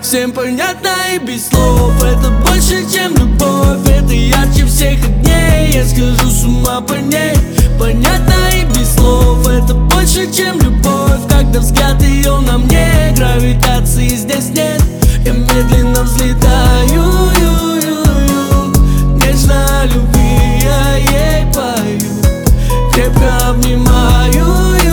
Всем понятно и без слов. Это больше, чем любовь. Это ярче всех огней. Я схожу с ума по ней. Понятно и без слов. Это больше, чем любовь. Когда взгляд ее на мне, гравитации здесь нет. Я медленно взлетаю, нежно о любви я ей пою. Крепко обнимаю,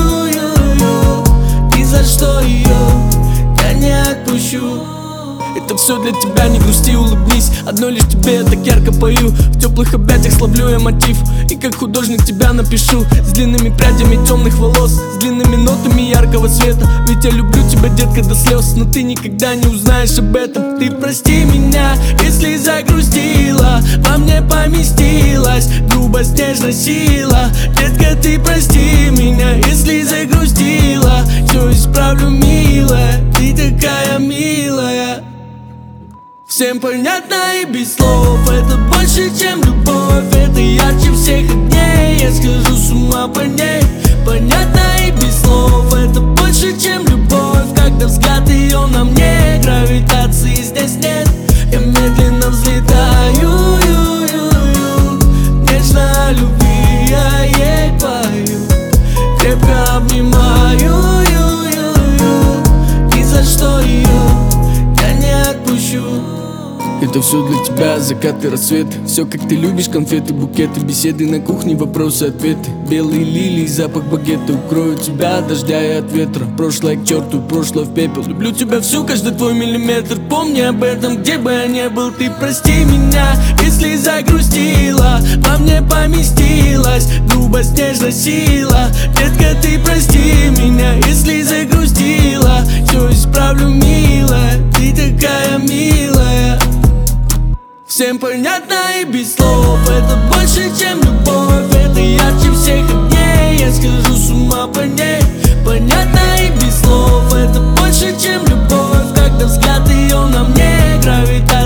ни за что ее я не отпущу. Это все для тебя, не грусти, улыбнись. Одной лишь тебе я так ярко пою. В теплых объятиях словлю я мотив. И как художник тебя напишу. С длинными прядями темных волос, с длинными нотами яркого света. Ведь я люблю тебя, детка, до слез. Но ты никогда не узнаешь об этом. Ты прости меня, если загрустила. Во мне поместилась грубость, нежность, сила. Детка, ты прости меня, если загрустила. Все исправлю, милая, ты такая милая. Всем понятно и без слов. Это больше, чем любовь. Это ярче всех огней. Я схожу с ума по ней. Понятно и без слов. Это больше, чем любовь. Когда взгляд ее на мне, гравитации здесь нет. Я медленно взлетаю, нежно о любви я ей пою. Крепко обнимаю, ни за что ее я не отпущу. Это все для тебя, закат и рассвет. Все как ты любишь, конфеты, букеты, беседы на кухне, вопросы, ответы. Белые лилии, запах багета укроют тебя от дождя и от ветра. Прошлое к черту, прошлое в пепел. Люблю тебя всю, каждый твой миллиметр. Помни об этом, где бы я ни был. Ты прости меня, если загрустила. Во мне поместилась грубость, нежность, сила. Детка, ты прости меня, если загрустила. Все исправлю, милая, ты такая милая. Всем понятно и без слов. Это больше, чем любовь. Это ярче всех огней. Я схожу с ума по ней. Понятно и без слов. Это больше, чем любовь. Когда взгляд ее на мне, гравитация